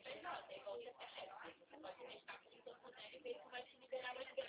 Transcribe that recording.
CNPJ, é igual o CPF. Você pode deixar com quem você puder e ver se vai te liberar mais